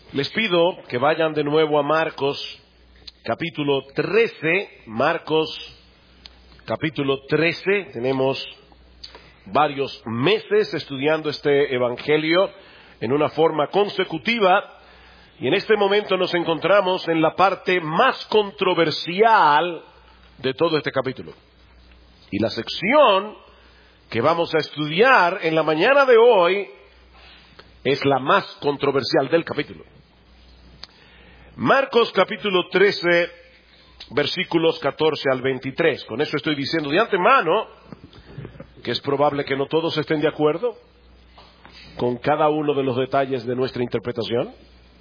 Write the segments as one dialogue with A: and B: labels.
A: Les pido que vayan de nuevo a Marcos, capítulo 13. Marcos, capítulo 13. Tenemos varios meses estudiando este evangelio en una forma consecutiva. Y en este momento nos encontramos en la parte más controversial de todo este capítulo. Y la sección que vamos a estudiar en la mañana de hoy es la más controversial del capítulo. Marcos capítulo 13, versículos 14 al 23. Con eso estoy diciendo de antemano que es probable que no todos estén de acuerdo con cada uno de los detalles de nuestra interpretación.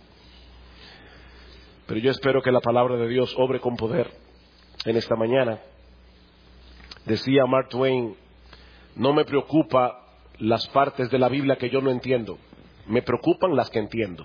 A: Pero yo espero que la palabra de Dios obre con poder en esta mañana. Decía Mark Twain, no me preocupa las partes de la Biblia que yo no entiendo, me preocupan las que entiendo.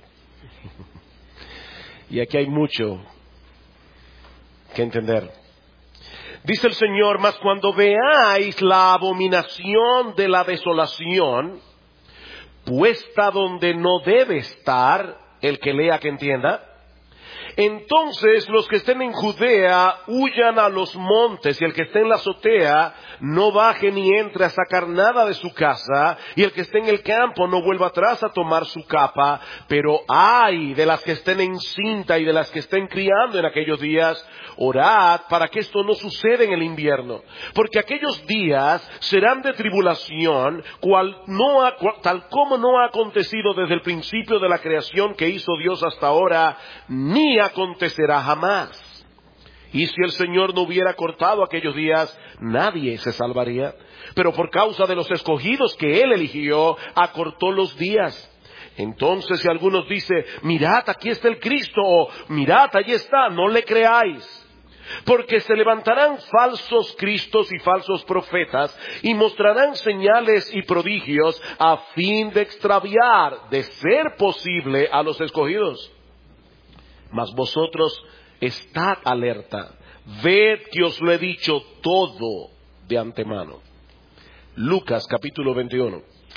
A: Y aquí hay mucho que entender. Dice el Señor, mas cuando veáis la abominación de la desolación, puesta donde no debe estar, el que lea que entienda, entonces los que estén en Judea huyan a los montes, y el que esté en la azotea no baje ni entre a sacar nada de su casa, y el que esté en el campo no vuelva atrás a tomar su capa. Pero ay de las que estén en cinta y de las que estén criando en aquellos días, orad para que esto no suceda en el invierno, porque aquellos días serán de tribulación, tal como no ha acontecido desde el principio de la creación que hizo Dios hasta ahora, ni acontecerá jamás. Y si el Señor no hubiera cortado aquellos días, nadie se salvaría. Pero por causa de los escogidos que Él eligió, acortó los días. Entonces si algunos dicen, mirad, aquí está el Cristo, o mirad, allí está, no le creáis. Porque se levantarán falsos cristos y falsos profetas, y mostrarán señales y prodigios a fin de extraviar, de ser posible, a los escogidos. Mas vosotros estad alerta, ved que os lo he dicho todo de antemano. Lucas capítulo 21.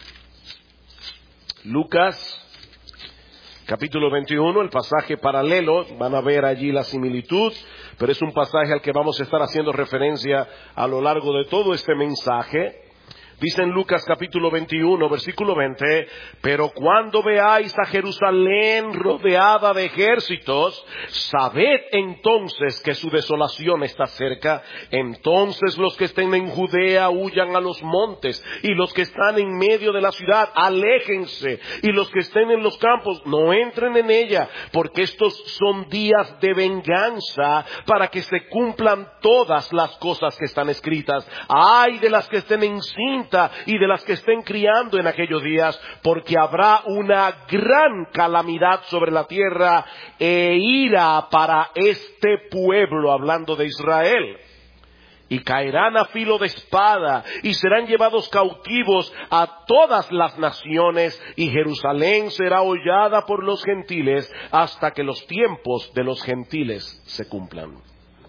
A: Lucas capítulo 21, el pasaje paralelo, van a ver allí la similitud, pero es un pasaje al que vamos a estar haciendo referencia a lo largo de todo este mensaje. Dice en Lucas capítulo 21, versículo 20, pero cuando veáis a Jerusalén rodeada de ejércitos, sabed entonces que su desolación está cerca. Entonces los que estén en Judea huyan a los montes, y los que están en medio de la ciudad aléjense, y los que estén en los campos no entren en ella, porque estos son días de venganza, para que se cumplan todas las cosas que están escritas. Ay de las que estén en cinta y de las que estén criando en aquellos días, porque habrá una gran calamidad sobre la tierra e ira para este pueblo, hablando de Israel. Y caerán a filo de espada y serán llevados cautivos a todas las naciones, y Jerusalén será hollada por los gentiles hasta que los tiempos de los gentiles se cumplan.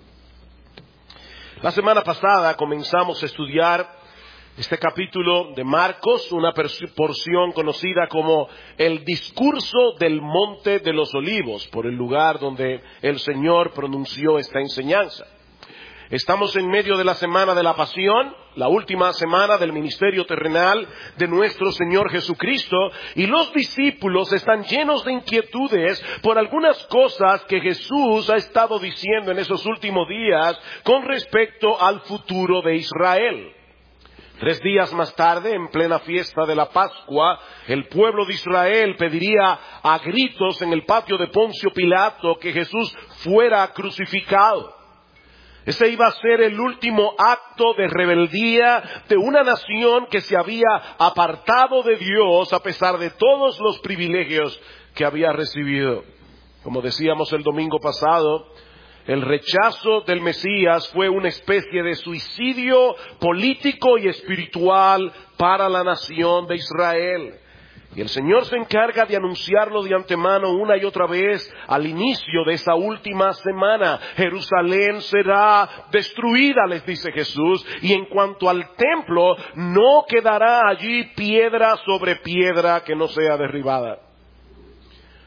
A: La semana pasada comenzamos a estudiar este capítulo de Marcos, una porción conocida como el discurso del Monte de los Olivos, por el lugar donde el Señor pronunció esta enseñanza. Estamos en medio de la semana de la Pasión, la última semana del ministerio terrenal de nuestro Señor Jesucristo, y los discípulos están llenos de inquietudes por algunas cosas que Jesús ha estado diciendo en esos últimos días con respecto al futuro de Israel. 3 días más tarde, en plena fiesta de la Pascua, el pueblo de Israel pediría a gritos en el patio de Poncio Pilato que Jesús fuera crucificado. Ese iba a ser el último acto de rebeldía de una nación que se había apartado de Dios a pesar de todos los privilegios que había recibido. Como decíamos el domingo pasado, el rechazo del Mesías fue una especie de suicidio político y espiritual para la nación de Israel. Y el Señor se encarga de anunciarlo de antemano una y otra vez al inicio de esa última semana. Jerusalén será destruida, les dice Jesús, y en cuanto al templo, no quedará allí piedra sobre piedra que no sea derribada.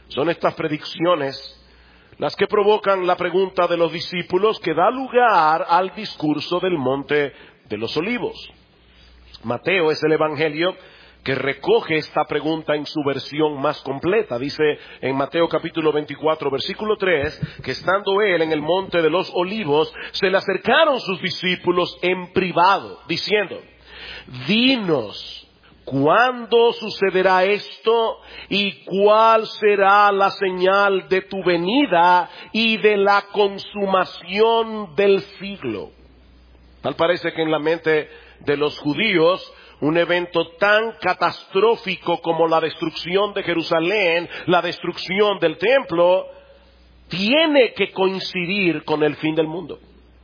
A: Son estas predicciones las que provocan la pregunta de los discípulos que da lugar al discurso del Monte de los Olivos. Mateo es el evangelio que recoge esta pregunta en su versión más completa. Dice en Mateo capítulo 24, versículo 3, que estando él en el Monte de los Olivos, se le acercaron sus discípulos en privado, diciendo: dinos, ¿cuándo sucederá esto y cuál será la señal de tu venida y de la consumación del siglo? Tal parece que en la mente de los judíos, un evento tan catastrófico como la destrucción de Jerusalén, la destrucción del templo, tiene que coincidir con el fin del mundo.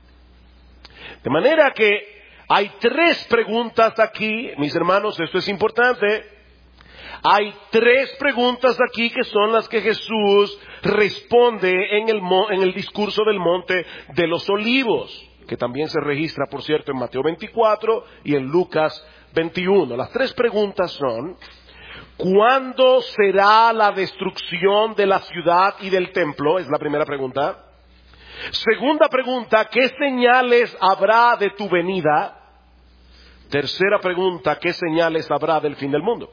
A: De manera que hay tres preguntas aquí, mis hermanos, esto es importante. Hay tres preguntas aquí que son las que Jesús responde en el discurso del Monte de los Olivos, que también se registra, por cierto, en Mateo 24 y en Lucas 21. Las tres preguntas son: ¿cuándo será la destrucción de la ciudad y del templo? Es la primera pregunta. Segunda pregunta: ¿qué señales habrá de tu venida? Tercera pregunta: ¿qué señales habrá del fin del mundo?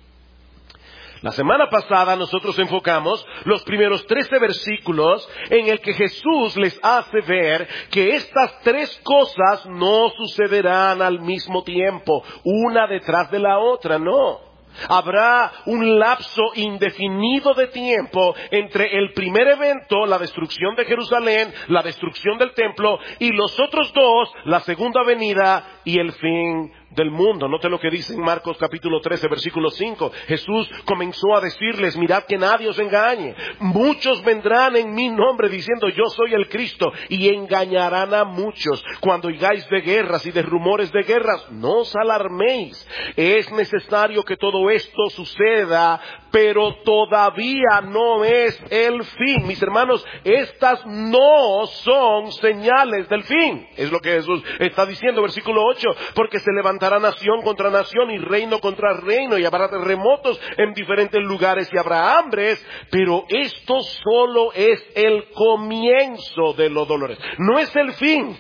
A: La semana pasada nosotros enfocamos los primeros 13 versículos en el que Jesús les hace ver que estas tres cosas no sucederán al mismo tiempo, una detrás de la otra, no. Habrá un lapso indefinido de tiempo entre el primer evento, la destrucción de Jerusalén, la destrucción del templo, y los otros dos, la segunda venida y el fin del mundo. Note lo que dice en Marcos capítulo 13, versículo 5. Jesús comenzó a decirles: mirad que nadie os engañe. Muchos vendrán en mi nombre diciendo: yo soy el Cristo, y engañarán a muchos. Cuando oigáis de guerras y de rumores de guerras, no os alarméis. Es necesario que todo esto suceda, pero todavía no es el fin. Mis hermanos, estas no son señales del fin. Es lo que Jesús está diciendo, versículo 8. Porque se levantará nación contra nación y reino contra reino, y habrá terremotos en diferentes lugares y habrá hambres, pero esto solo es el comienzo de los dolores. No es el fin,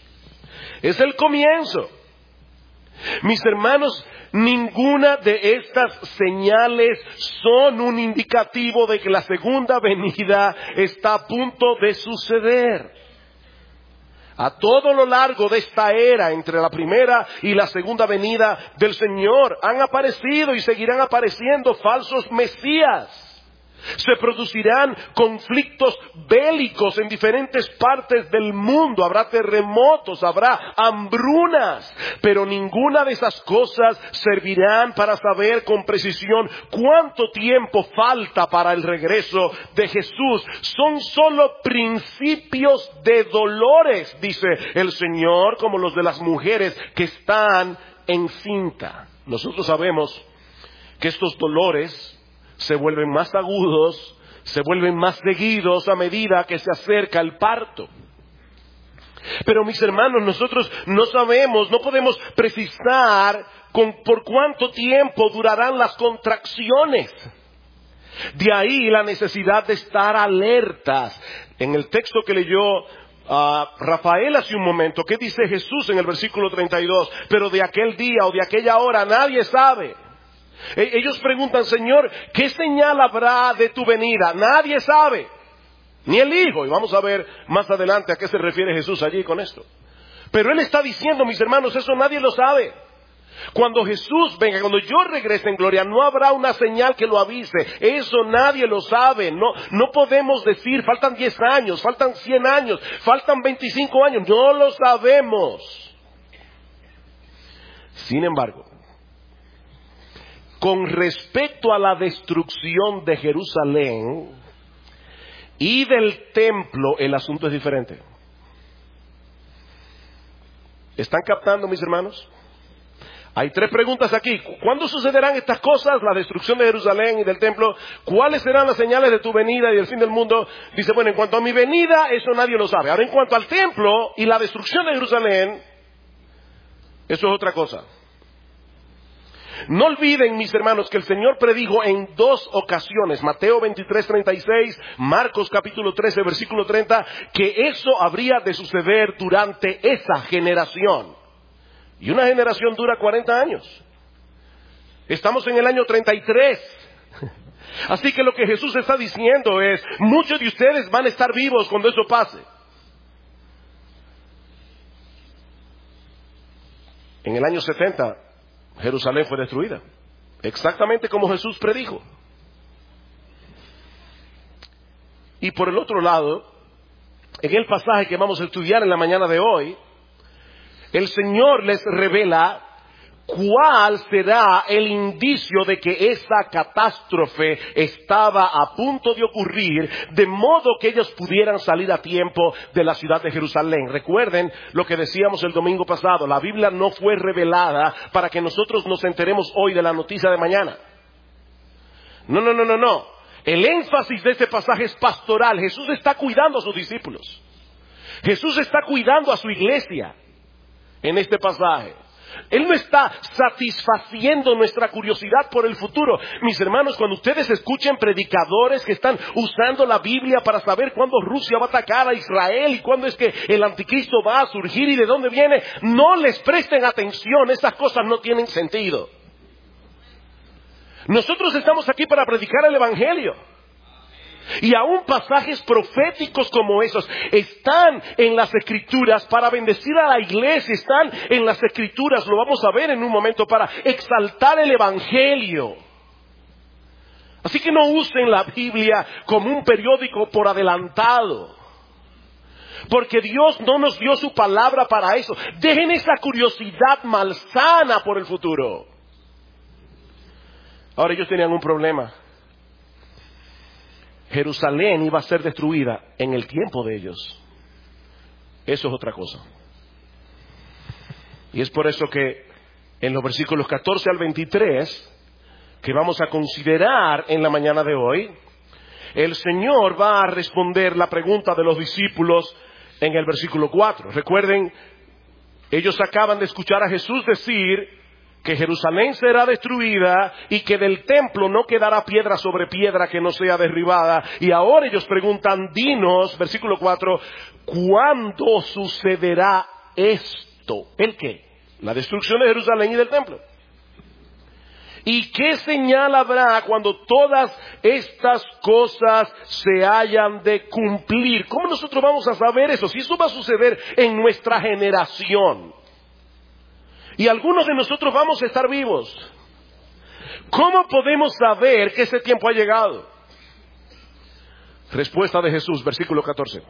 A: es el comienzo. Mis hermanos, ninguna de estas señales son un indicativo de que la segunda venida está a punto de suceder. A todo lo largo de esta era, entre la primera y la segunda venida del Señor, han aparecido y seguirán apareciendo falsos mesías. Se producirán conflictos bélicos en diferentes partes del mundo. Habrá terremotos, habrá hambrunas, pero ninguna de esas cosas servirán para saber con precisión cuánto tiempo falta para el regreso de Jesús. Son solo principios de dolores, dice el Señor, como los de las mujeres que están encinta. Nosotros sabemos que estos dolores se vuelven más agudos, se vuelven más seguidos a medida que se acerca el parto. Pero mis hermanos, nosotros no sabemos, no podemos precisar por cuánto tiempo durarán las contracciones. De ahí la necesidad de estar alertas. En el texto que leyó Rafael hace un momento, ¿qué dice Jesús en el versículo 32? Pero de aquel día o de aquella hora nadie sabe. Ellos preguntan: Señor, ¿qué señal habrá de tu venida? Nadie sabe, ni el Hijo. Y vamos a ver más adelante a qué se refiere Jesús allí con esto. Pero Él está diciendo, mis hermanos, eso nadie lo sabe. Cuando Jesús venga, cuando yo regrese en gloria, no habrá una señal que lo avise. Eso nadie lo sabe. No podemos decir: faltan 10 años, faltan 100 años, faltan 25 años. No lo sabemos. Sin embargo, con respecto a la destrucción de Jerusalén y del templo, el asunto es diferente. ¿Están captando, mis hermanos? Hay tres preguntas aquí. ¿Cuándo sucederán estas cosas? La destrucción de Jerusalén y del templo. ¿Cuáles serán las señales de tu venida y del fin del mundo? Dice, bueno, en cuanto a mi venida, eso nadie lo sabe. Ahora, en cuanto al templo y la destrucción de Jerusalén, eso es otra cosa. No olviden, mis hermanos, que el Señor predijo en 2 ocasiones, Mateo 23:36, Marcos capítulo 13, versículo 30, que eso habría de suceder durante esa generación. Y una generación dura 40 años. Estamos en el año 33. Así que lo que Jesús está diciendo es, muchos de ustedes van a estar vivos cuando eso pase. En el año 70, Jerusalén fue destruida, exactamente como Jesús predijo. Y por el otro lado, en el pasaje que vamos a estudiar en la mañana de hoy, el Señor les revela cuál será el indicio de que esa catástrofe estaba a punto de ocurrir, de modo que ellos pudieran salir a tiempo de la ciudad de Jerusalén. Recuerden lo que decíamos el domingo pasado, la Biblia no fue revelada para que nosotros nos enteremos hoy de la noticia de mañana. No. El énfasis de este pasaje es pastoral. Jesús está cuidando a sus discípulos. Jesús está cuidando a su iglesia en este pasaje. Él no está satisfaciendo nuestra curiosidad por el futuro. Mis hermanos, cuando ustedes escuchen predicadores que están usando la Biblia para saber cuándo Rusia va a atacar a Israel y cuándo es que el anticristo va a surgir y de dónde viene, no les presten atención, esas cosas no tienen sentido. Nosotros estamos aquí para predicar el Evangelio. Y aún pasajes proféticos como esos están en las Escrituras para bendecir a la iglesia, están en las Escrituras, lo vamos a ver en un momento, para exaltar el Evangelio. Así que no usen la Biblia como un periódico por adelantado, porque Dios no nos dio su palabra para eso. Dejen esa curiosidad malsana por el futuro. Ahora, ellos tenían un problema. Jerusalén iba a ser destruida en el tiempo de ellos. Eso es otra cosa. Y es por eso que en los versículos 14 al 23, que vamos a considerar en la mañana de hoy, el Señor va a responder la pregunta de los discípulos en el versículo 4. Recuerden, ellos acaban de escuchar a Jesús decir que Jerusalén será destruida y que del templo no quedará piedra sobre piedra que no sea derribada. Y ahora ellos preguntan, dinos, versículo 4, ¿cuándo sucederá esto? ¿El qué? La destrucción de Jerusalén y del templo. ¿Y qué señal habrá cuando todas estas cosas se hayan de cumplir? ¿Cómo nosotros vamos a saber eso? Si eso va a suceder en nuestra generación. Y algunos de nosotros vamos a estar vivos. ¿Cómo podemos saber que ese tiempo ha llegado? Respuesta de Jesús, versículo 14.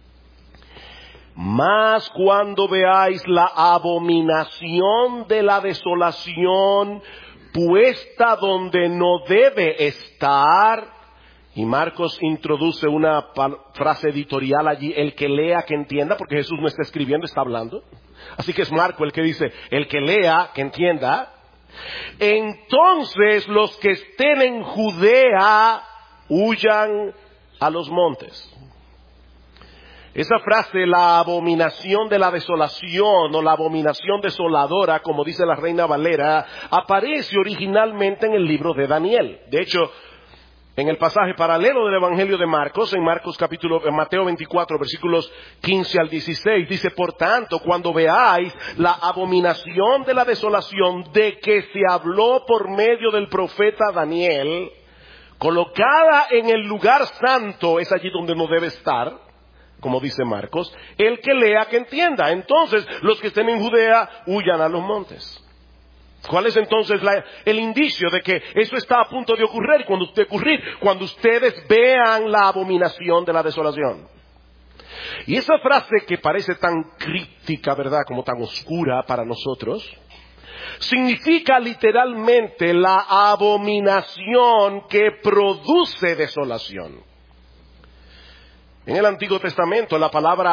A: Mas cuando veáis la abominación de la desolación puesta donde no debe estar. Y Marcos introduce una frase editorial allí, el que lea que entienda, porque Jesús no está escribiendo, está hablando. Así que es Marco el que dice, el que lea, que entienda. Entonces los que estén en Judea huyan a los montes. Esa frase, la abominación de la desolación o la abominación desoladora, como dice la Reina Valera, aparece originalmente en el libro de Daniel. De hecho, en el pasaje paralelo del Evangelio de Marcos, en Mateo 24, versículos 15 al 16, dice, por tanto, cuando veáis la abominación de la desolación de que se habló por medio del profeta Daniel, colocada en el lugar santo, es allí donde no debe estar, como dice Marcos, el que lea que entienda. Entonces, los que estén en Judea, huyan a los montes. ¿Cuál es entonces el indicio de que eso está a punto de ocurrir? Cuando ustedes vean la abominación de la desolación. Y esa frase que parece tan críptica, ¿verdad? Como tan oscura para nosotros, significa literalmente la abominación que produce desolación. En el Antiguo Testamento la palabra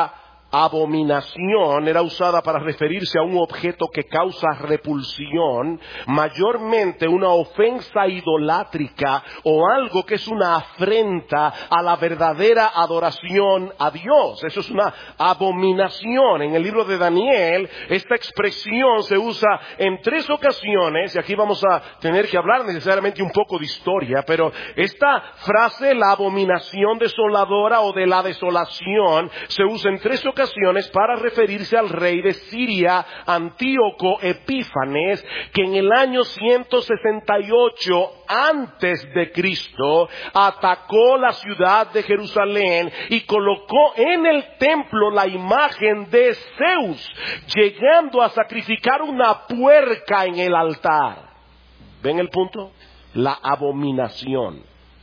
A: abominación era usada para referirse a un objeto que causa repulsión, mayormente una ofensa idolátrica o algo que es una afrenta a la verdadera adoración a Dios. Eso es una abominación. En el libro de Daniel, esta expresión se usa en 3 ocasiones, y aquí vamos a tener que hablar necesariamente un poco de historia, pero esta frase, la abominación desoladora o de la desolación, se usa en 3 ocasiones para referirse al rey de Siria, Antíoco Epífanes, que en el año 168 antes de Cristo atacó la ciudad de Jerusalén y colocó en el templo la imagen de Zeus, llegando a sacrificar una puerca en el altar. ¿Ven el punto? La abominación.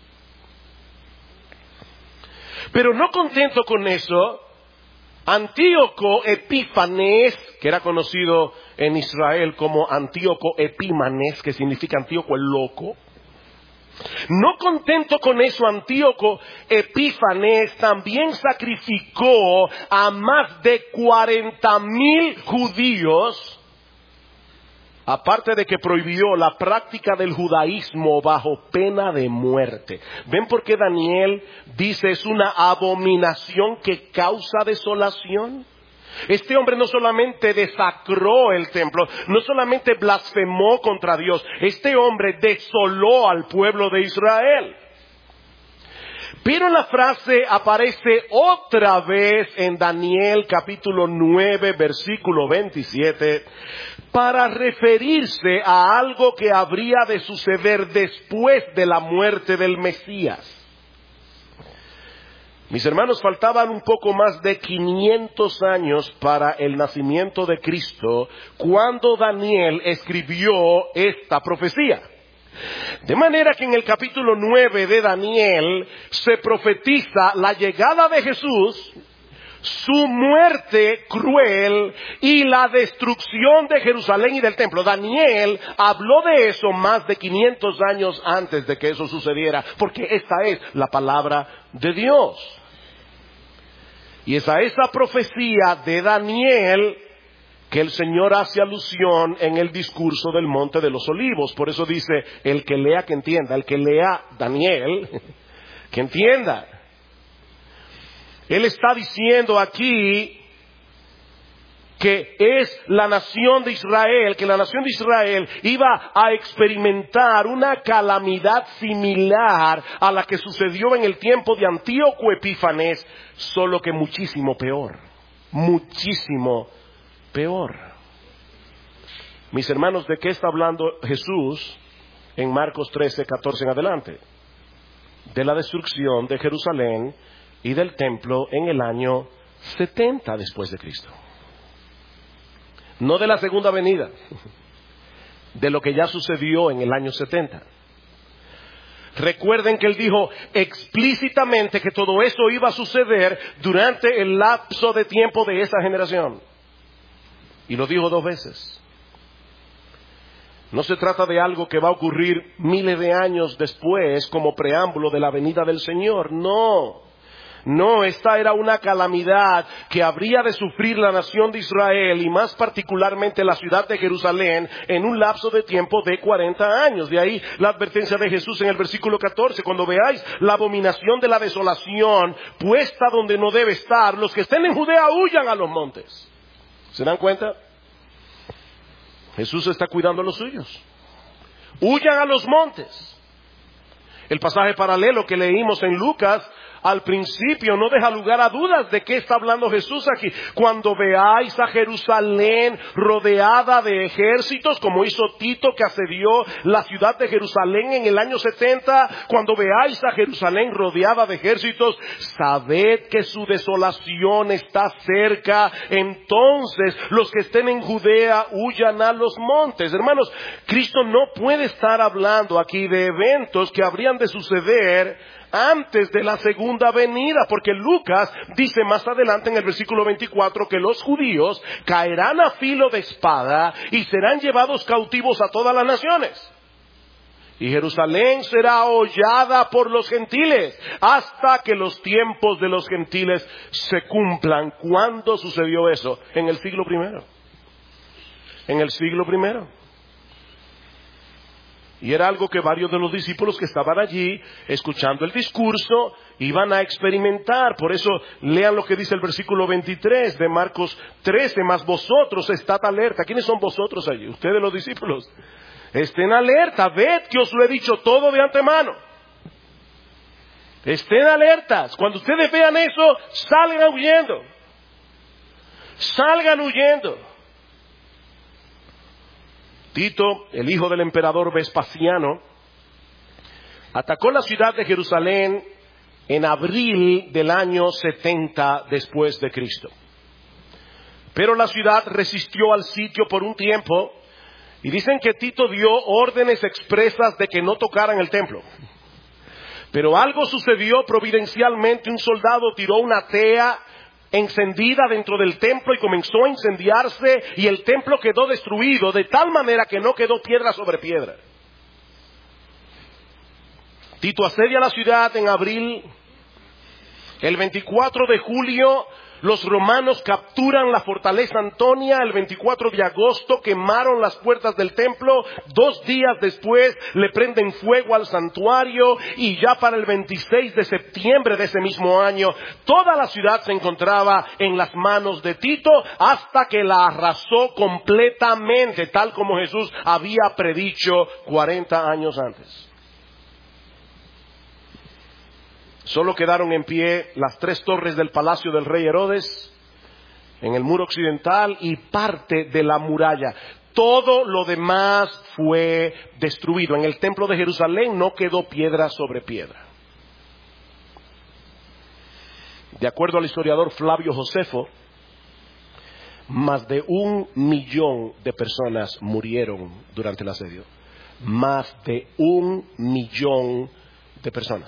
A: Pero no contento con eso, Antíoco Epífanes, que era conocido en Israel como Antíoco Epímanes, que significa Antíoco el loco. No contento con eso, Antíoco Epífanes también sacrificó a más de 40,000 judíos, aparte de que prohibió la práctica del judaísmo bajo pena de muerte. ¿Ven por qué Daniel dice es una abominación que causa desolación? Este hombre no solamente desacró el templo, no solamente blasfemó contra Dios, este hombre desoló al pueblo de Israel. Pero la frase aparece otra vez en Daniel capítulo 9, versículo 27, para referirse a algo que habría de suceder después de la muerte del Mesías. Mis hermanos, faltaban un poco más de 500 años para el nacimiento de Cristo cuando Daniel escribió esta profecía. De manera que en el capítulo 9 de Daniel se profetiza la llegada de Jesús, su muerte cruel y la destrucción de Jerusalén y del templo. Daniel habló de eso más de 500 años antes de que eso sucediera, porque esta es la palabra de Dios. Y es a esa profecía de Daniel que el Señor hace alusión en el discurso del Monte de los Olivos. Por eso dice, el que lea que entienda, el que lea Daniel, que entienda. Él está diciendo aquí que es la nación de Israel, que la nación de Israel iba a experimentar una calamidad similar a la que sucedió en el tiempo de Antíoco Epífanes, solo que muchísimo peor, muchísimo peor. Mis hermanos, ¿de qué está hablando Jesús en Marcos 13, 14 en adelante? De la destrucción de Jerusalén y del templo en el año 70 después de Cristo. No de la segunda venida, de lo que ya sucedió en el año 70. Recuerden que él dijo explícitamente que todo eso iba a suceder durante el lapso de tiempo de esa generación. Y lo dijo 2 veces. No se trata de algo que va a ocurrir miles de años después como preámbulo de la venida del Señor. No, esta era una calamidad que habría de sufrir la nación de Israel y más particularmente la ciudad de Jerusalén en un lapso de tiempo de 40 años. De ahí la advertencia de Jesús en el versículo 14. Cuando veáis la abominación de la desolación puesta donde no debe estar, los que estén en Judea huyan a los montes. ¿Se dan cuenta? Jesús está cuidando a los suyos. Huyan a los montes. El pasaje paralelo que leímos en Lucas al principio no deja lugar a dudas de qué está hablando Jesús aquí. Cuando veáis a Jerusalén rodeada de ejércitos, como hizo Tito que asedió la ciudad de Jerusalén en el año 70, cuando veáis a Jerusalén rodeada de ejércitos, sabed que su desolación está cerca. Entonces los que estén en Judea huyan a los montes. Hermanos, Cristo no puede estar hablando aquí de eventos que habrían de suceder antes de la segunda venida, porque Lucas dice más adelante en el versículo 24 que los judíos caerán a filo de espada y serán llevados cautivos a todas las naciones. y Jerusalén será hollada por los gentiles hasta que los tiempos de los gentiles se cumplan. ¿Cuándo sucedió eso? En el siglo primero. En el siglo primero. Y era algo que varios de los discípulos que estaban allí escuchando el discurso iban a experimentar. Por eso lean lo que dice el versículo 23 de Marcos 13. Mas vosotros estad alerta. ¿Quiénes son vosotros allí? Ustedes los discípulos. Estén alerta, ved que os lo he dicho todo de antemano. Estén alertas. Cuando ustedes vean eso, salgan huyendo. Salgan huyendo. Tito, el hijo del emperador Vespasiano, atacó la ciudad de Jerusalén en abril del año 70 después de Cristo. Pero la ciudad resistió al sitio por un tiempo. Y dicen que Tito dio órdenes expresas de que no tocaran el templo. Pero algo sucedió providencialmente. Un soldado tiró una tea encendida dentro del templo y comenzó a incendiarse. Y el templo quedó destruido de tal manera que no quedó piedra sobre piedra. Tito asedia la ciudad en abril. El 24 de julio... los romanos capturan la fortaleza Antonia. El 24 de agosto quemaron las puertas del templo. 2 días después le prenden fuego al santuario. Y ya para el 26 de septiembre de ese mismo año, toda la ciudad se encontraba en las manos de Tito hasta que la arrasó completamente, tal como Jesús había predicho 40 años antes. Solo quedaron en pie las 3 torres del palacio del rey Herodes en el muro occidental y parte de la muralla. Todo lo demás fue destruido. En el templo de Jerusalén no quedó piedra sobre piedra. De acuerdo al historiador Flavio Josefo, más de 1 millón de personas murieron durante el asedio. Más de 1 millón de personas.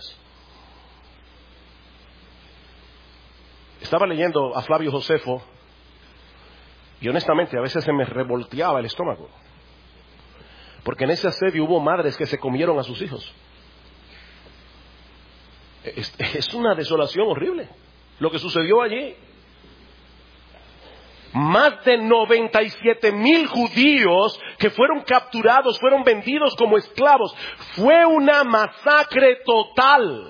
A: Estaba leyendo a Flavio Josefo y honestamente a veces se me revolteaba el estómago. Porque en ese asedio hubo madres que se comieron a sus hijos. Es una desolación horrible lo que sucedió allí. Más de 97,000 judíos que fueron capturados, fueron vendidos como esclavos. Fue una masacre total.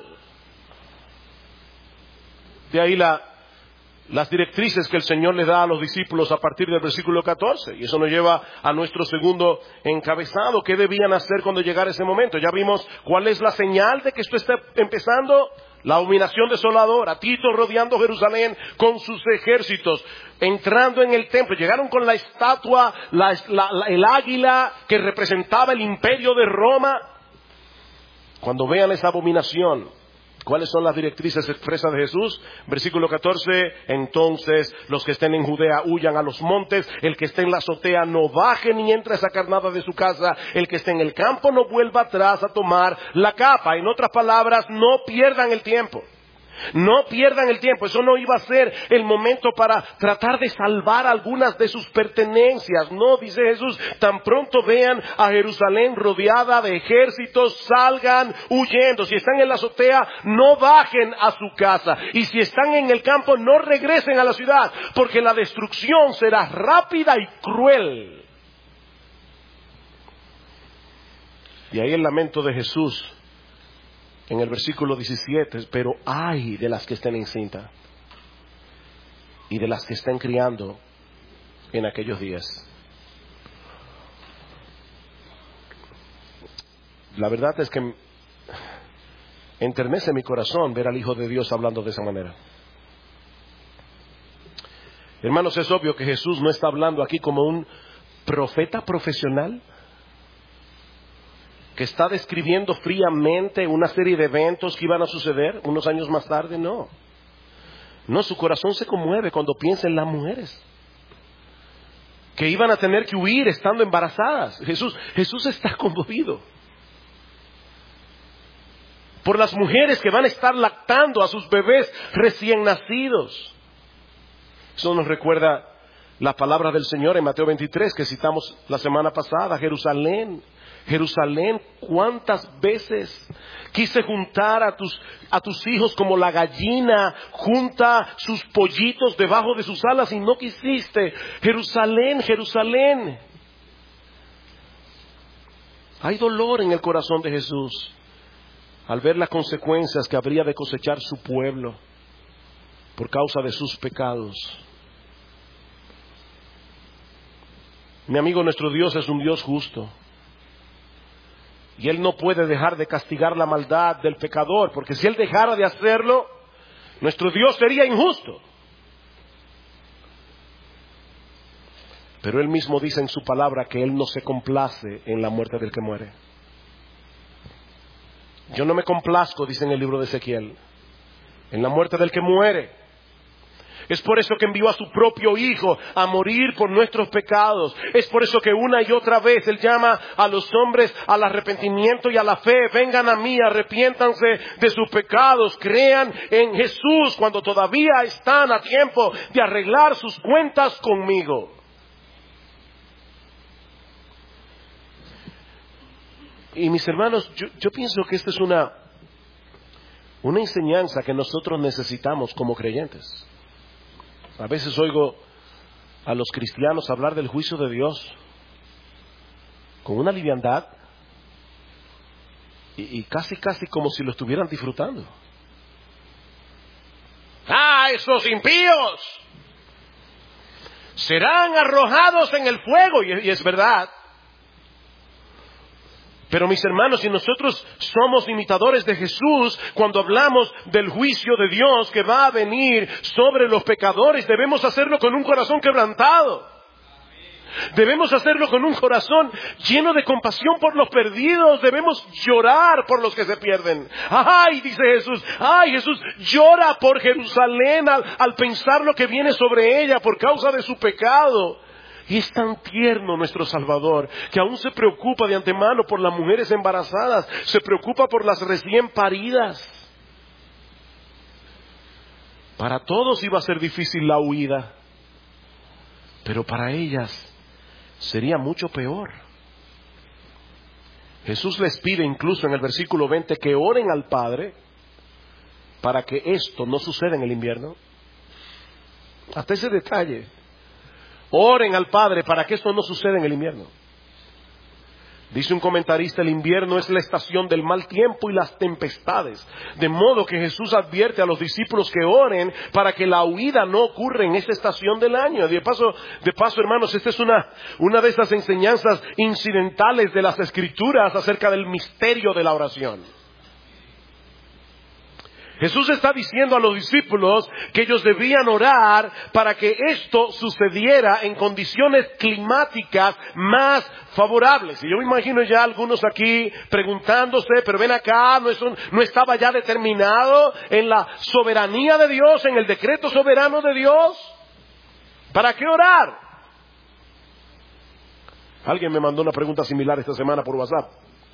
A: De ahí las directrices que el Señor le da a los discípulos a partir del versículo 14. Y eso nos lleva a nuestro segundo encabezado. ¿Qué debían hacer cuando llegara ese momento? Ya vimos cuál es la señal de que esto está empezando. La abominación desoladora. Tito rodeando Jerusalén con sus ejércitos. Entrando en el templo. Llegaron con la estatua, el águila que representaba el imperio de Roma. Cuando vean esa abominación, ¿cuáles son las directrices expresas de Jesús? Versículo 14, entonces los que estén en Judea huyan a los montes, el que esté en la azotea no baje ni entre a sacar nada de su casa, el que esté en el campo no vuelva atrás a tomar la capa. En otras palabras, no pierdan el tiempo. No pierdan el tiempo. Eso no iba a ser el momento para tratar de salvar algunas de sus pertenencias. No, dice Jesús, tan pronto vean a Jerusalén rodeada de ejércitos, salgan huyendo. Si están en la azotea, no bajen a su casa. Y si están en el campo, no regresen a la ciudad, porque la destrucción será rápida y cruel. Y ahí el lamento de Jesús en el versículo 17, pero ay de las que estén encinta y de las que estén criando en aquellos días. La verdad es que enternece mi corazón ver al Hijo de Dios hablando de esa manera. Hermanos, es obvio que Jesús no está hablando aquí como un profeta profesional que está describiendo fríamente una serie de eventos que iban a suceder unos años más tarde. No, su corazón se conmueve cuando piensa en las mujeres que iban a tener que huir estando embarazadas. Jesús está conmovido por las mujeres que van a estar lactando a sus bebés recién nacidos. Eso nos recuerda las palabras del Señor en Mateo 23 que citamos la semana pasada. Jerusalén, Jerusalén, ¿cuántas veces quise juntar a tus hijos como la gallina junta sus pollitos debajo de sus alas y no quisiste? Jerusalén, Jerusalén. Hay dolor en el corazón de Jesús al ver las consecuencias que habría de cosechar su pueblo por causa de sus pecados. Mi amigo, nuestro Dios es un Dios justo. Y Él no puede dejar de castigar la maldad del pecador, porque si Él dejara de hacerlo, nuestro Dios sería injusto. Pero Él mismo dice en su palabra que Él no se complace en la muerte del que muere. Yo no me complazco, dice en el libro de Ezequiel, en la muerte del que muere. Es por eso que envió a su propio Hijo a morir por nuestros pecados. Es por eso que una y otra vez Él llama a los hombres al arrepentimiento y a la fe. Vengan a mí, arrepiéntanse de sus pecados, crean en Jesús cuando todavía están a tiempo de arreglar sus cuentas conmigo. Y mis hermanos, yo pienso que esta es una enseñanza que nosotros necesitamos como creyentes. A veces oigo a los cristianos hablar del juicio de Dios con una liviandad y casi como si lo estuvieran disfrutando. ¡Ah, esos impíos! Serán arrojados en el fuego, y es verdad. Pero mis hermanos, si nosotros somos imitadores de Jesús, cuando hablamos del juicio de Dios que va a venir sobre los pecadores, debemos hacerlo con un corazón quebrantado. Debemos hacerlo con un corazón lleno de compasión por los perdidos. Debemos llorar por los que se pierden. ¡Ay!, dice Jesús. ¡Ay, Jesús llora por Jerusalén al pensar lo que viene sobre ella por causa de su pecado! Y es tan tierno nuestro Salvador, que aún se preocupa de antemano por las mujeres embarazadas, se preocupa por las recién paridas. Para todos iba a ser difícil la huida, pero para ellas sería mucho peor. Jesús les pide incluso en el versículo 20 que oren al Padre para que esto no suceda en el invierno. Hasta ese detalle. Oren al Padre para que esto no suceda en el invierno. Dice un comentarista, el invierno es la estación del mal tiempo y las tempestades. De modo que Jesús advierte a los discípulos que oren para que la huida no ocurra en esta estación del año. De paso, hermanos, esta es una de esas enseñanzas incidentales de las Escrituras acerca del misterio de la oración. Jesús está diciendo a los discípulos que ellos debían orar para que esto sucediera en condiciones climáticas más favorables. Y yo me imagino ya algunos aquí preguntándose, pero ven acá, ¿no estaba ya determinado en la soberanía de Dios, en el decreto soberano de Dios? ¿Para qué orar? Alguien me mandó una pregunta similar esta semana por WhatsApp.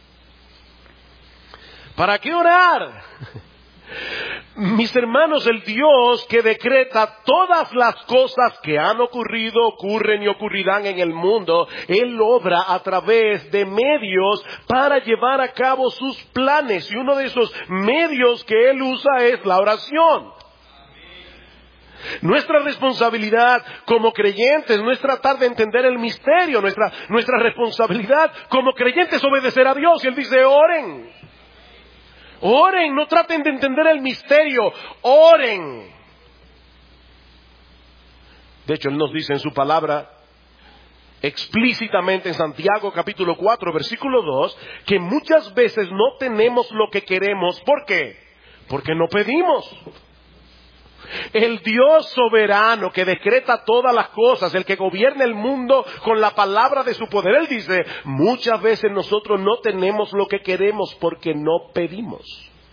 A: ¿Para qué orar? Mis hermanos, el Dios que decreta todas las cosas que han ocurrido, ocurren y ocurrirán en el mundo, Él obra a través de medios para llevar a cabo sus planes. Y uno de esos medios que Él usa es la oración. Nuestra responsabilidad como creyentes no es tratar de entender el misterio. Nuestra responsabilidad como creyentes es obedecer a Dios. Y Él dice, oren. Oren, no traten de entender el misterio, oren. De hecho, Él nos dice en su palabra explícitamente en Santiago capítulo 4, versículo 2, que muchas veces no tenemos lo que queremos. ¿Por qué? Porque no pedimos. El Dios soberano que decreta todas las cosas, el que gobierna el mundo con la palabra de su poder, Él dice, muchas veces nosotros no tenemos lo que queremos porque no pedimos.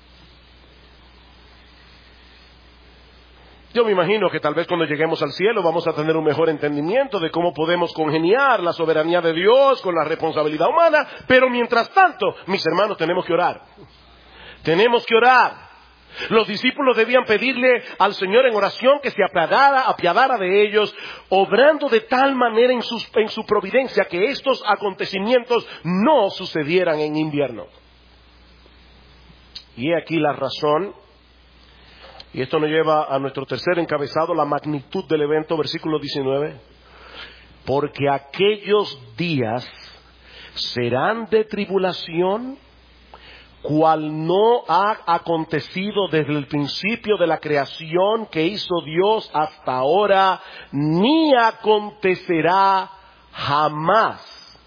A: Yo me imagino que tal vez cuando lleguemos al cielo vamos a tener un mejor entendimiento de cómo podemos congeniar la soberanía de Dios con la responsabilidad humana, pero mientras tanto, mis hermanos, tenemos que orar. Tenemos que orar. Los discípulos debían pedirle al Señor en oración que se apiadara de ellos, obrando de tal manera en su providencia que estos acontecimientos no sucedieran en invierno. Y he aquí la razón, y esto nos lleva a nuestro tercer encabezado, la magnitud del evento, versículo 19. Porque aquellos días serán de tribulación, cual no ha acontecido desde el principio de la creación que hizo Dios hasta ahora, ni acontecerá jamás.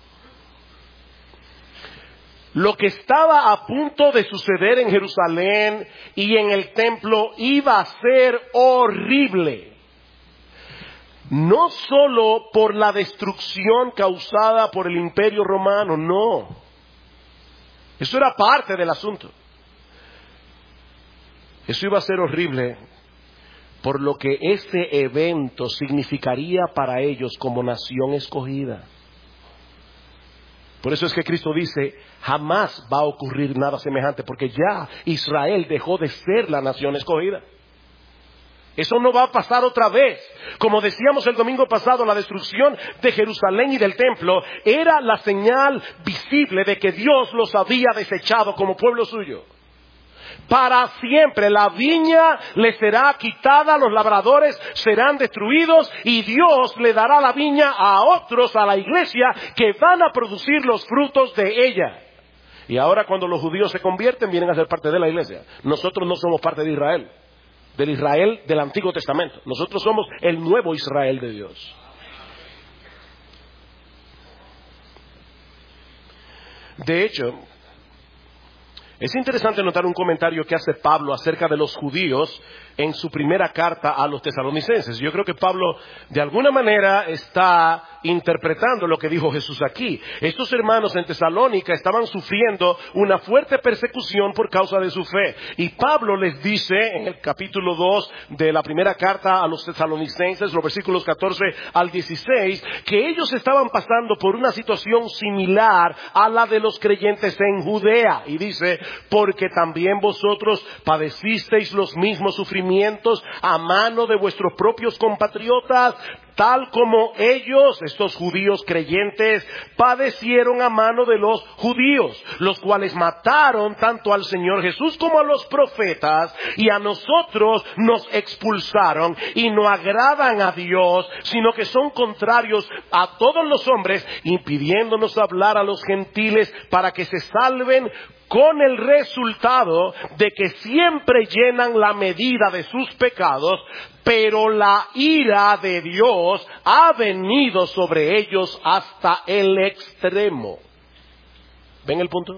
A: Lo que estaba a punto de suceder en Jerusalén y en el templo iba a ser horrible. No solo por la destrucción causada por el Imperio Romano, no. Eso era parte del asunto. Eso iba a ser horrible por lo que ese evento significaría para ellos como nación escogida. Por eso es que Cristo dice, jamás va a ocurrir nada semejante, porque ya Israel dejó de ser la nación escogida. Eso no va a pasar otra vez. Como decíamos el domingo pasado, la destrucción de Jerusalén y del templo era la señal visible de que Dios los había desechado como pueblo suyo. Para siempre la viña le será quitada, los labradores serán destruidos y Dios le dará la viña a otros, a la iglesia, que van a producir los frutos de ella. Y ahora cuando los judíos se convierten, vienen a ser parte de la iglesia. Nosotros no somos parte de Israel, del Israel del Antiguo Testamento. Nosotros somos el nuevo Israel de Dios. De hecho, es interesante notar un comentario que hace Pablo acerca de los judíos en su primera carta a los tesalonicenses. Yo creo que Pablo de alguna manera está interpretando lo que dijo Jesús aquí. Estos hermanos en Tesalónica estaban sufriendo una fuerte persecución por causa de su fe. Y Pablo les dice en el capítulo 2 de la primera carta a los tesalonicenses, los versículos 14 al 16, que ellos estaban pasando por una situación similar a la de los creyentes en Judea. Y dice, porque también vosotros padecisteis los mismos sufrimientos a mano de vuestros propios compatriotas, tal como ellos, estos judíos creyentes, padecieron a mano de los judíos, los cuales mataron tanto al Señor Jesús como a los profetas, y a nosotros nos expulsaron, y no agradan a Dios, sino que son contrarios a todos los hombres, impidiéndonos hablar a los gentiles para que se salven, con el resultado de que siempre llenan la medida de sus pecados, pero la ira de Dios ha venido sobre ellos hasta el extremo. ¿Ven el punto?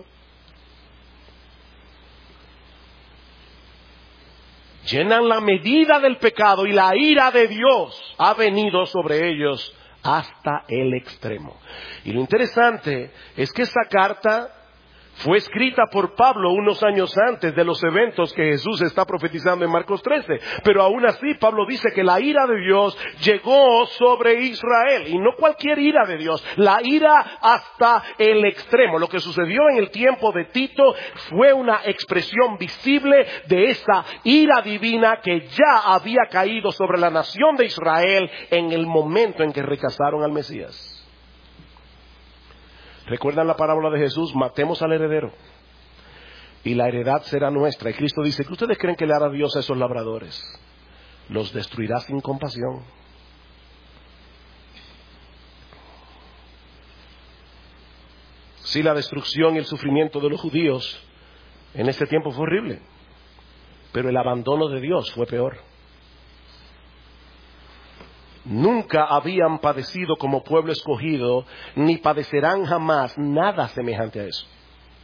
A: Llenan la medida del pecado y la ira de Dios ha venido sobre ellos hasta el extremo. Y lo interesante es que esta carta fue escrita por Pablo unos años antes de los eventos que Jesús está profetizando en Marcos 13. Pero aún así Pablo dice que la ira de Dios llegó sobre Israel. Y no cualquier ira de Dios, la ira hasta el extremo. Lo que sucedió en el tiempo de Tito fue una expresión visible de esa ira divina que ya había caído sobre la nación de Israel en el momento en que rechazaron al Mesías. ¿Recuerdan la parábola de Jesús? Matemos al heredero y la heredad será nuestra. Y Cristo dice, ¿qué ustedes creen que le hará Dios a esos labradores? Los destruirá sin compasión. Sí, la destrucción y el sufrimiento de los judíos en ese tiempo fue horrible, pero el abandono de Dios fue peor. Nunca habían padecido como pueblo escogido, ni padecerán jamás nada semejante a eso.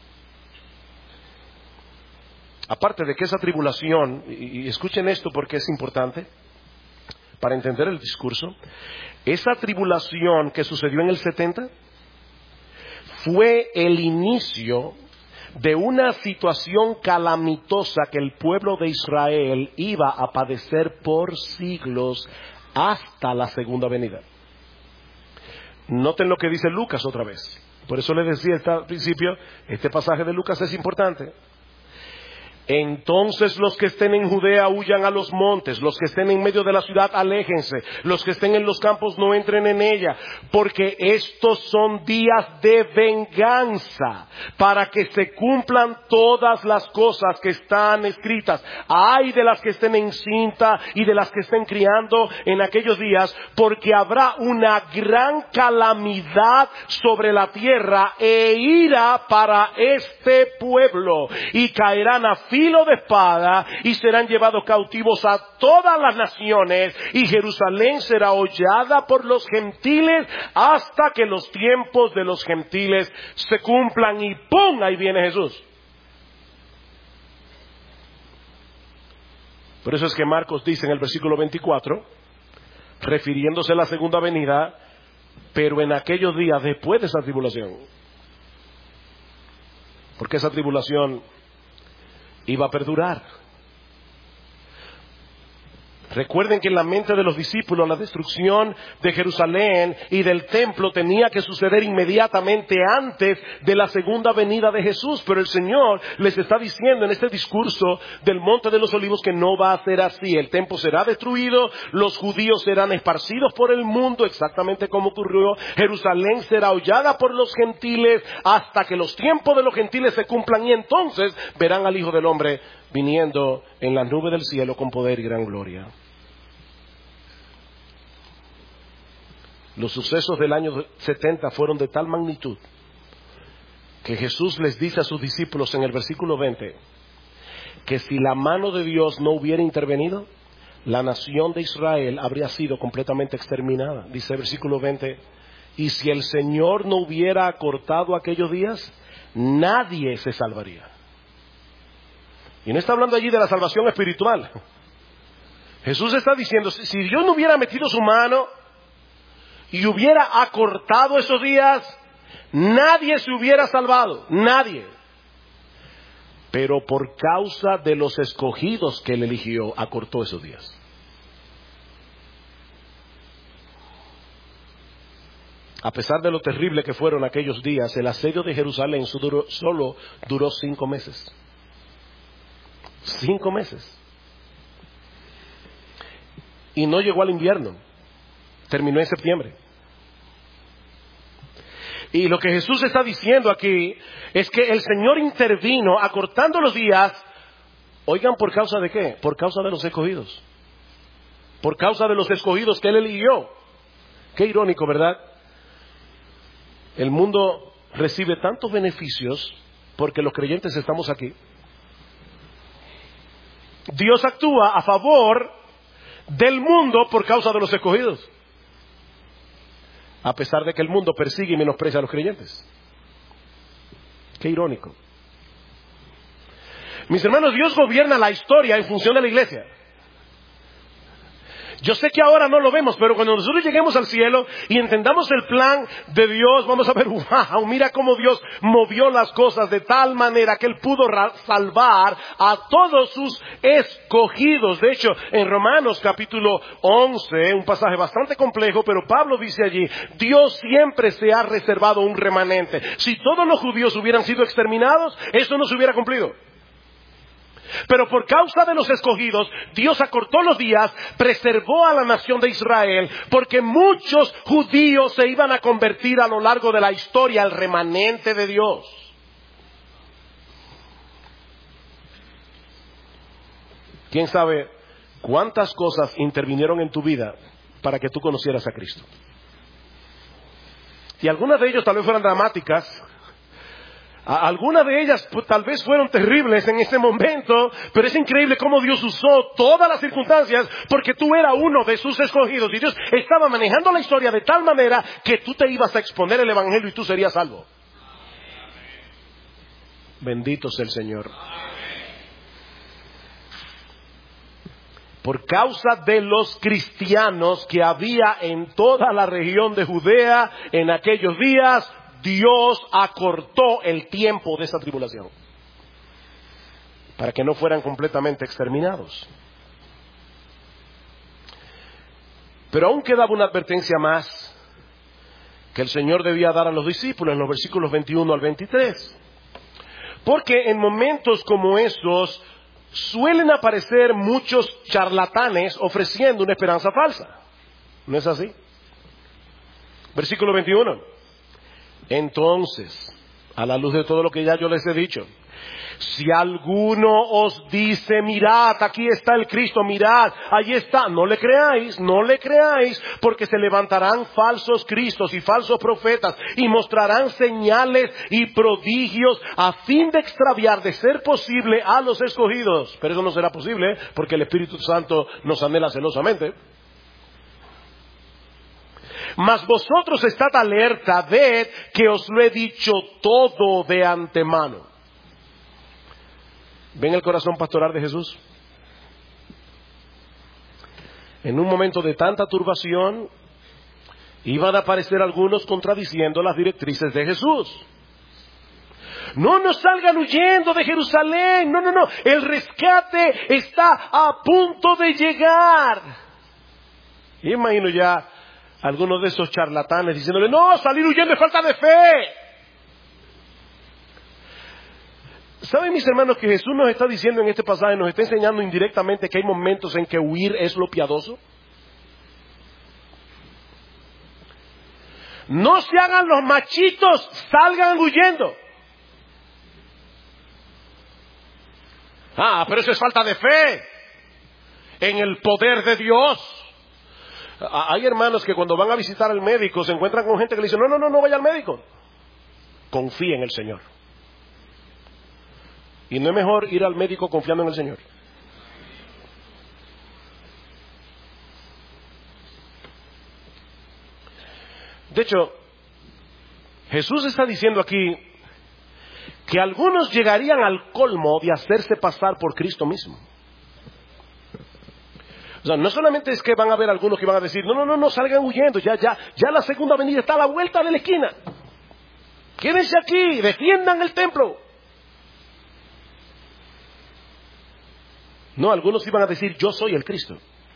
A: Aparte de que esa tribulación, y escuchen esto porque es importante para entender el discurso, esa tribulación que sucedió en el 70 fue el inicio de una situación calamitosa que el pueblo de Israel iba a padecer por siglos hasta la segunda venida. Noten lo que dice Lucas otra vez. Por eso les decía al principio, este pasaje de Lucas es importante. Entonces los que estén en Judea huyan a los montes, los que estén en medio de la ciudad aléjense, los que estén en los campos no entren en ella, porque estos son días de venganza, para que se cumplan todas las cosas que están escritas. Ay de las que estén encinta y de las que estén criando en aquellos días, porque habrá una gran calamidad sobre la tierra e ira para este pueblo, y caerán a filo de espada y serán llevados cautivos a todas las naciones, y Jerusalén será hollada por los gentiles hasta que los tiempos de los gentiles se cumplan. Y ¡pum! Ahí viene Jesús. Por eso es que Marcos dice en el versículo 24, refiriéndose a la segunda venida, pero en aquellos días después de esa tribulación, porque esa tribulación iba a perdurar. Recuerden que en la mente de los discípulos la destrucción de Jerusalén y del templo tenía que suceder inmediatamente antes de la segunda venida de Jesús. Pero el Señor les está diciendo en este discurso del Monte de los Olivos que no va a ser así. El templo será destruido, los judíos serán esparcidos por el mundo, exactamente como ocurrió. Jerusalén será hollada por los gentiles hasta que los tiempos de los gentiles se cumplan, y entonces verán al Hijo del Hombre viniendo en la nube del cielo con poder y gran gloria. Los sucesos del año 70 fueron de tal magnitud que Jesús les dice a sus discípulos en el versículo 20 que si la mano de Dios no hubiera intervenido, la nación de Israel habría sido completamente exterminada. Dice el versículo 20, y si el Señor no hubiera acortado aquellos días, nadie se salvaría. Y no está hablando allí de la salvación espiritual. Jesús está diciendo, si Dios no hubiera metido su mano y hubiera acortado esos días, nadie se hubiera salvado, nadie. Pero por causa de los escogidos que Él eligió, acortó esos días. A pesar de lo terrible que fueron aquellos días, el asedio de Jerusalén solo duró 5 meses. 5 meses. Y no llegó al invierno. Terminó en septiembre. Y lo que Jesús está diciendo aquí es que el Señor intervino acortando los días. Oigan, ¿por causa de qué? Por causa de los escogidos. Por causa de los escogidos que Él eligió. Qué irónico, ¿verdad? El mundo recibe tantos beneficios porque los creyentes estamos aquí. Dios actúa a favor del mundo por causa de los escogidos, a pesar de que el mundo persigue y menosprecia a los creyentes. Qué irónico. Mis hermanos, Dios gobierna la historia en función de la iglesia. Yo sé que ahora no lo vemos, pero cuando nosotros lleguemos al cielo y entendamos el plan de Dios, vamos a ver, wow, mira cómo Dios movió las cosas de tal manera que Él pudo salvar a todos sus escogidos. De hecho, en Romanos capítulo 11, un pasaje bastante complejo, pero Pablo dice allí, Dios siempre se ha reservado un remanente. Si todos los judíos hubieran sido exterminados, eso no se hubiera cumplido. Pero por causa de los escogidos, Dios acortó los días, preservó a la nación de Israel, porque muchos judíos se iban a convertir a lo largo de la historia al remanente de Dios. ¿Quién sabe cuántas cosas intervinieron en tu vida para que tú conocieras a Cristo? Y algunas de ellas tal vez fueran dramáticas. Algunas de ellas tal vez fueron terribles en ese momento, pero es increíble cómo Dios usó todas las circunstancias porque tú eras uno de sus escogidos y Dios estaba manejando la historia de tal manera que tú te ibas a exponer el evangelio y tú serías salvo. Bendito sea el Señor. Por causa de los cristianos que había en toda la región de Judea en aquellos días, Dios acortó el tiempo de esa tribulación para que no fueran completamente exterminados. Pero aún quedaba una advertencia más que el Señor debía dar a los discípulos en los versículos 21 al 23. Porque en momentos como estos, suelen aparecer muchos charlatanes ofreciendo una esperanza falsa. ¿No es así? Versículo 21. Entonces, a la luz de todo lo que ya yo les he dicho, si alguno os dice, mirad, aquí está el Cristo, mirad, allí está, no le creáis, porque se levantarán falsos cristos y falsos profetas y mostrarán señales y prodigios a fin de extraviar, de ser posible, a los escogidos. Pero eso no será posible porque el Espíritu Santo nos anhela celosamente. Mas vosotros estad alerta, ved que os lo he dicho todo de antemano. ¿Ven el corazón pastoral de Jesús? En un momento de tanta turbación, iban a aparecer algunos contradiciendo las directrices de Jesús. No nos salgan huyendo de Jerusalén, no, el rescate está a punto de llegar. Y imagino ya algunos de esos charlatanes diciéndole, no, salir huyendo es falta de fe. ¿Saben, mis hermanos, que Jesús nos está diciendo en este pasaje, nos está enseñando indirectamente que hay momentos en que huir es lo piadoso? No se hagan los machitos, salgan huyendo. Pero eso es falta de fe en el poder de Dios. Hay hermanos que cuando van a visitar al médico se encuentran con gente que le dice, no vaya al médico. Confía en el Señor. Y no es mejor ir al médico confiando en el Señor. De hecho, Jesús está diciendo aquí que algunos llegarían al colmo de hacerse pasar por Cristo mismo. O sea, no solamente es que van a haber algunos que van a decir, no, salgan huyendo, ya la segunda venida está a la vuelta de la esquina. Quédense aquí, defiendan el templo. No, algunos iban a decir, yo soy el Cristo.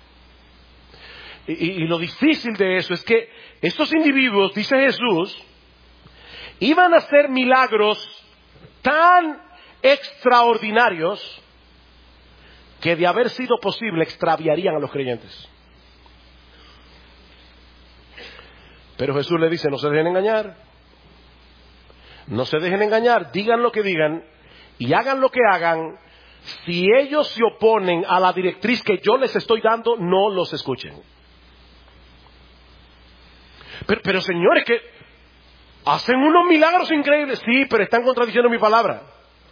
A: Y lo difícil de eso es que estos individuos, dice Jesús, iban a hacer milagros tan extraordinarios que de haber sido posible extraviarían a los creyentes. Pero Jesús le dice, no se dejen engañar. No se dejen engañar, digan lo que digan y hagan lo que hagan. Si ellos se oponen a la directriz que yo les estoy dando, no los escuchen. Pero señores, que hacen unos milagros increíbles. Sí, pero están contradiciendo mi palabra.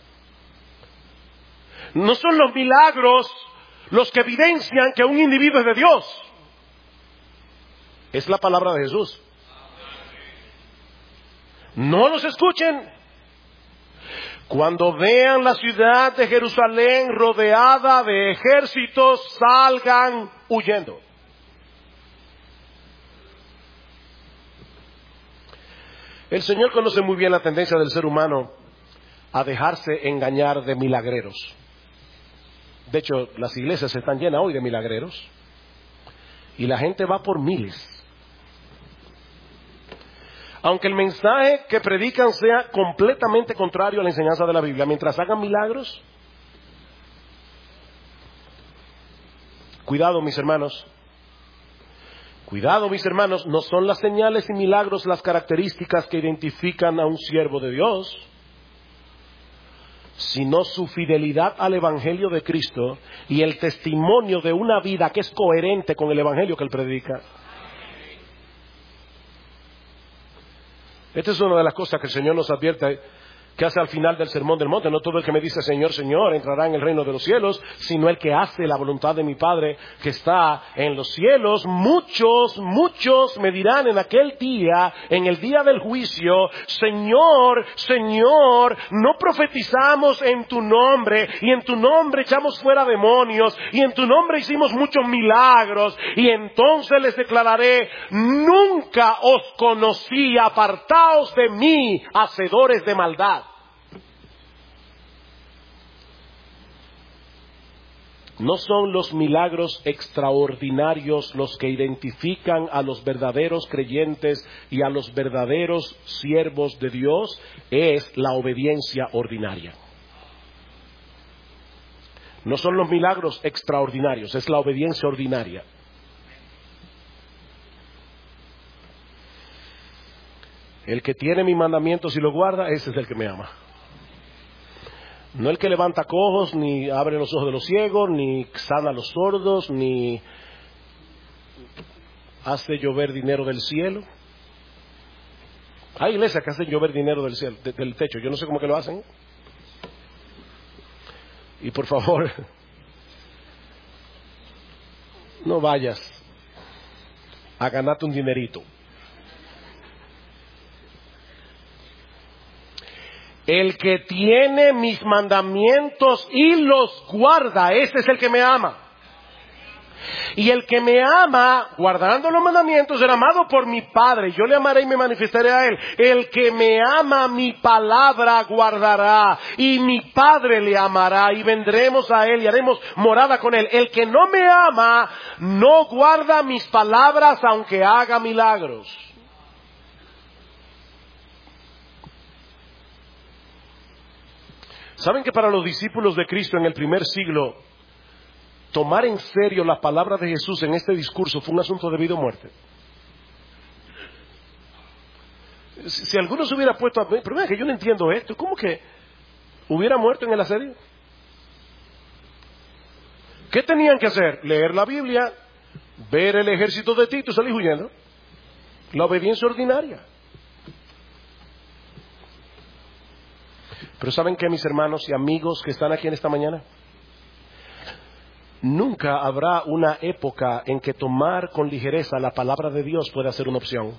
A: No son los milagros los que evidencian que un individuo es de Dios. Es la palabra de Jesús. No los escuchen. Cuando vean la ciudad de Jerusalén rodeada de ejércitos, salgan huyendo. El Señor conoce muy bien la tendencia del ser humano a dejarse engañar de milagreros. De hecho, las iglesias están llenas hoy de milagreros y la gente va por miles. Aunque el mensaje que predican sea completamente contrario a la enseñanza de la Biblia, mientras hagan milagros, cuidado mis hermanos, no son las señales y milagros las características que identifican a un siervo de Dios, sino su fidelidad al Evangelio de Cristo y el testimonio de una vida que es coherente con el Evangelio que él predica. Esta es una de las cosas que el Señor nos advierte, que hace al final del Sermón del Monte. No todo el que me dice Señor, Señor entrará en el reino de los cielos, sino el que hace la voluntad de mi Padre que está en los cielos. Muchos me dirán en aquel día, en el día del juicio, Señor, Señor, no profetizamos en tu nombre, y en tu nombre echamos fuera demonios, y en tu nombre hicimos muchos milagros. Y entonces les declararé, nunca os conocí, apartaos de mí, hacedores de maldad. No son los milagros extraordinarios los que identifican a los verdaderos creyentes y a los verdaderos siervos de Dios, es la obediencia ordinaria. No son los milagros extraordinarios, es la obediencia ordinaria. El que tiene mis mandamientos y los guarda, ese es el que me ama. No el que levanta cojos, ni abre los ojos de los ciegos, ni sana a los sordos, ni hace llover dinero del cielo. Hay iglesias que hacen llover dinero del cielo, del techo. Yo no sé cómo que lo hacen. Y por favor, no vayas a ganarte un dinerito. El que tiene mis mandamientos y los guarda, ese es el que me ama. Y el que me ama, guardando los mandamientos, será amado por mi Padre. Yo le amaré y me manifestaré a él. El que me ama, mi palabra guardará. Y mi Padre le amará. Y vendremos a él y haremos morada con él. El que no me ama, no guarda mis palabras, aunque haga milagros. ¿Saben que para los discípulos de Cristo en el primer siglo, tomar en serio las palabras de Jesús en este discurso fue un asunto de vida o muerte? Si alguno se hubiera puesto a... Pero mira que yo no entiendo esto. ¿Cómo que hubiera muerto en el asedio? ¿Qué tenían que hacer? Leer la Biblia, ver el ejército de Tito y salir huyendo. La obediencia ordinaria. Pero ¿saben qué, mis hermanos y amigos que están aquí en esta mañana? Nunca habrá una época en que tomar con ligereza la palabra de Dios pueda ser una opción.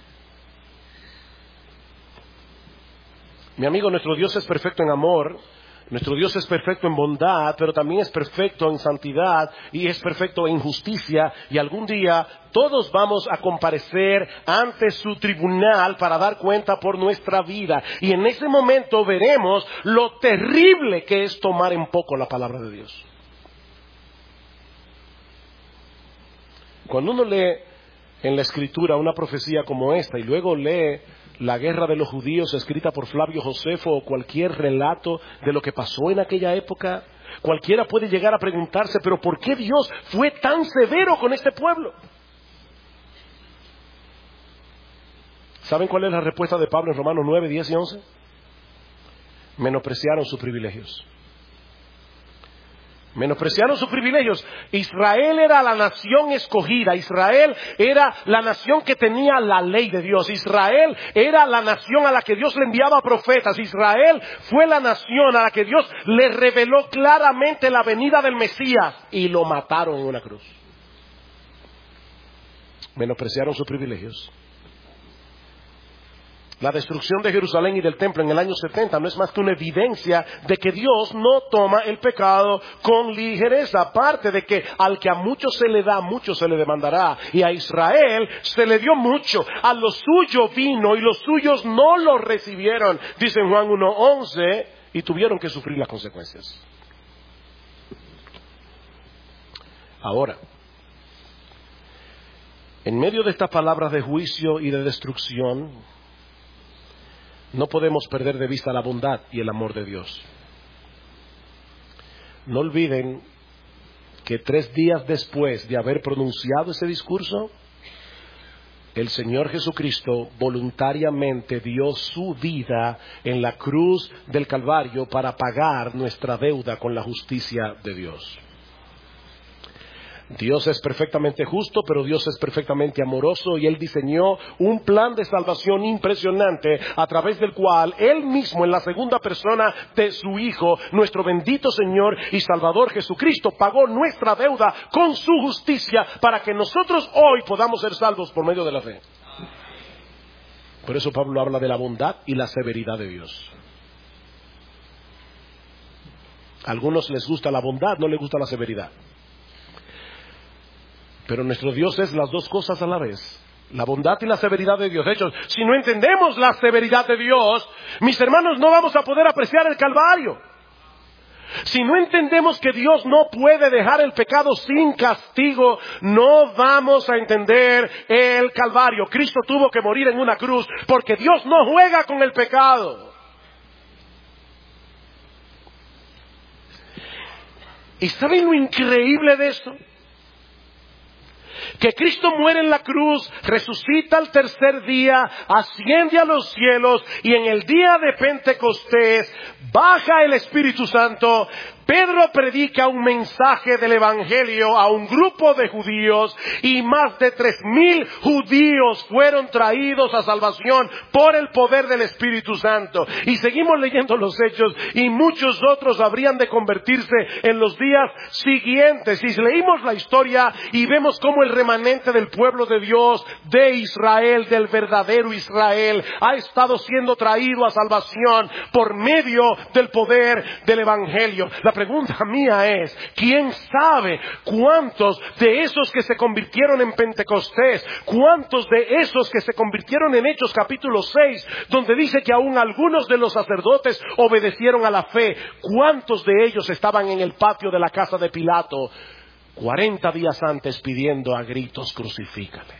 A: Mi amigo, nuestro Dios es perfecto en amor, nuestro Dios es perfecto en bondad, pero también es perfecto en santidad y es perfecto en justicia. Y algún día todos vamos a comparecer ante su tribunal para dar cuenta por nuestra vida. Y en ese momento veremos lo terrible que es tomar en poco la palabra de Dios. Cuando uno lee en la Escritura una profecía como esta y luego lee la guerra de los judíos escrita por Flavio Josefo o cualquier relato de lo que pasó en aquella época, cualquiera puede llegar a preguntarse, pero ¿por qué Dios fue tan severo con este pueblo? ¿Saben cuál es la respuesta de Pablo en Romanos 9, 10 y 11? Menospreciaron sus privilegios. Menospreciaron sus privilegios. Israel era la nación escogida. Israel era la nación que tenía la ley de Dios. Israel era la nación a la que Dios le enviaba profetas. Israel fue la nación a la que Dios le reveló claramente la venida del Mesías y lo mataron en una cruz. Menospreciaron sus privilegios. La destrucción de Jerusalén y del templo en el año 70 no es más que una evidencia de que Dios no toma el pecado con ligereza. Aparte de que al que a muchos se le da, mucho se le demandará. Y a Israel se le dio mucho. A lo suyo vino y los suyos no lo recibieron. Dice en Juan 1:11, y tuvieron que sufrir las consecuencias. Ahora, en medio de estas palabras de juicio y de destrucción, no podemos perder de vista la bondad y el amor de Dios. No olviden que 3 días después de haber pronunciado ese discurso, el Señor Jesucristo voluntariamente dio su vida en la cruz del Calvario para pagar nuestra deuda con la justicia de Dios. Dios es perfectamente justo, pero Dios es perfectamente amoroso y Él diseñó un plan de salvación impresionante a través del cual Él mismo, en la segunda persona de su Hijo, nuestro bendito Señor y Salvador Jesucristo, pagó nuestra deuda con su justicia para que nosotros hoy podamos ser salvos por medio de la fe. Por eso Pablo habla de la bondad y la severidad de Dios. A algunos les gusta la bondad, no les gusta la severidad. Pero nuestro Dios es las dos cosas a la vez. La bondad y la severidad de Dios. De hecho, si no entendemos la severidad de Dios, mis hermanos, no vamos a poder apreciar el Calvario. Si no entendemos que Dios no puede dejar el pecado sin castigo, no vamos a entender el Calvario. Cristo tuvo que morir en una cruz porque Dios no juega con el pecado. ¿Y saben lo increíble de esto? Que Cristo muere en la cruz, resucita al tercer día, asciende a los cielos y en el día de Pentecostés baja el Espíritu Santo. Pedro predica un mensaje del Evangelio a un grupo de judíos y más de 3,000 judíos fueron traídos a salvación por el poder del Espíritu Santo. Y seguimos leyendo los hechos y muchos otros habrían de convertirse en los días siguientes. Y leímos la historia y vemos cómo el remanente del pueblo de Dios, de Israel, del verdadero Israel, ha estado siendo traído a salvación por medio del poder del Evangelio. La pregunta mía es, ¿quién sabe cuántos de esos que se convirtieron en Pentecostés, cuántos de esos que se convirtieron en Hechos capítulo 6, donde dice que aún algunos de los sacerdotes obedecieron a la fe, cuántos de ellos estaban en el patio de la casa de Pilato 40 días antes pidiendo a gritos, crucifícale?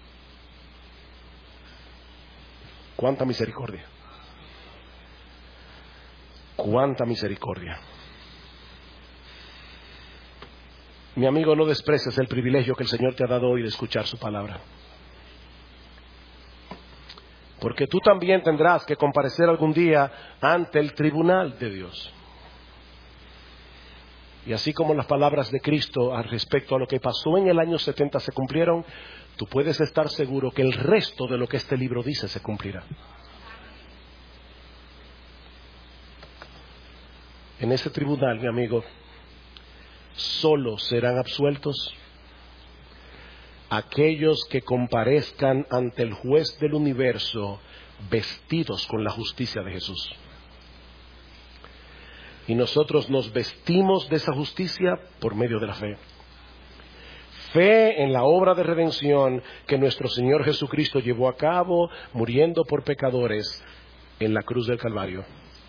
A: ¡Cuánta misericordia! ¡Cuánta misericordia! Mi amigo, no desprecies el privilegio que el Señor te ha dado hoy de escuchar su palabra. Porque tú también tendrás que comparecer algún día ante el tribunal de Dios. Y así como las palabras de Cristo al respecto a lo que pasó en el año 70 se cumplieron, tú puedes estar seguro que el resto de lo que este libro dice se cumplirá. En ese tribunal, mi amigo, solo serán absueltos aquellos que comparezcan ante el juez del universo vestidos con la justicia de Jesús. Y nosotros nos vestimos de esa justicia por medio de la fe. Fe en la obra de redención que nuestro Señor Jesucristo llevó a cabo muriendo por pecadores en la cruz del Calvario.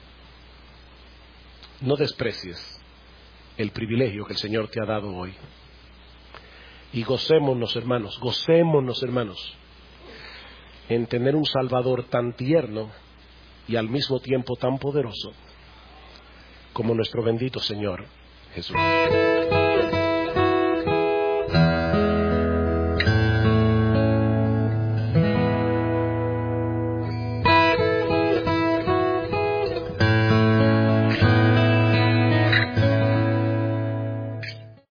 A: No desprecies el privilegio que el Señor te ha dado hoy. Y gocémonos, hermanos, en tener un Salvador tan tierno y al mismo tiempo tan poderoso como nuestro bendito Señor Jesús.